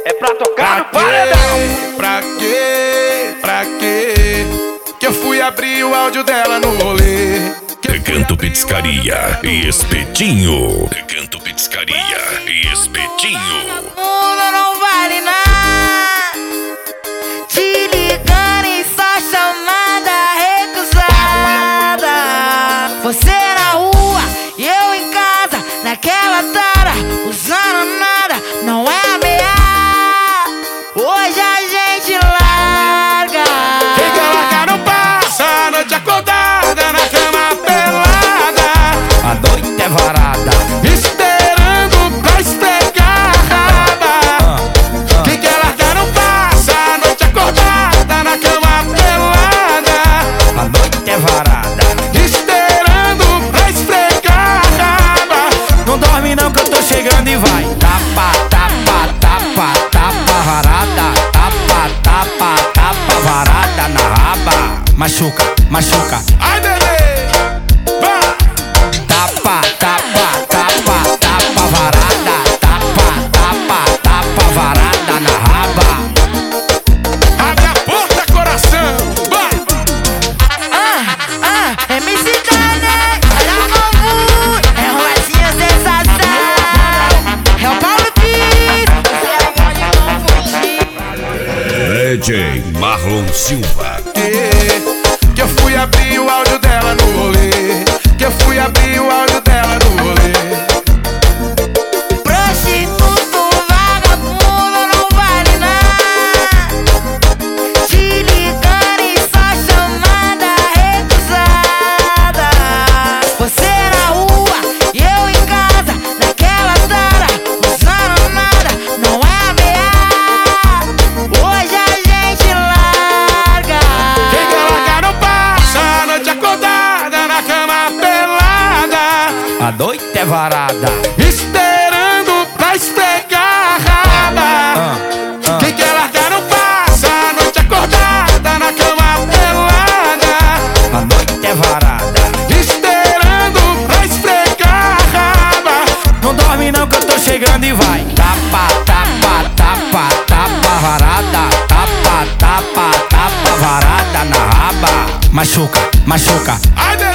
é pra tocar no paredão. Pra quê? Pra quê? Que eu fui abrir o áudio dela no rolê. Recanto Petiscaria e Espetinho. Recanto Petiscaria e Espetinho. Mundo não vale nada. Te ligando e só chamada recusada. Você na rua e eu em casa, naquela tara, usando nada, não é ameaça. Hoje a gente larga. Quem quer largar não passa a noite acordada na cama pelada. A noite é varada, esperando pra esfregar a raba. Quem quer largar não passa a noite acordada na cama pelada. a noite é varada. Esperando pra esfregar a raba. Não dorme não que eu tô chegando e vai. Tapa, tapa, tapa, tapa varada. Tapa, tapa, tapa varada na raba. Machuca, machuca. Ai, bebê, vai. Tapa, tapa, tapa, tapa varada. Tapa, tapa, tapa varada na raba. Abre a porta, coração, vai. MC Dane, olha o bambu, é Rosinha sensação, é o Paulo Pires, você pode não fugir. DJ Marlon Silva. Que eu fui abrir o áudio dela no rolê. Que eu fui abrir o áudio dela no rolê. Prostituto, vagabundo, não vale nada. Te ligando e só chamada recusada. Você na rua e eu em casa, naquela tara, usando nada, não é ameaça. Hoje a gente larga. Quem quer largar não passa a noite acordada na cama pelada. A noite é varada. Esperando pra esfregar a raba. Quem quer largar não passa a noite acordada na cama pelada. A noite é varada. Esperando pra esfregar a raba. Não dorme não que eu tô chegando e vai. Tapa, tapa, tapa, tapa varada. Tapa, tapa, tapa varada na raba. Machuca, machuca. Ai,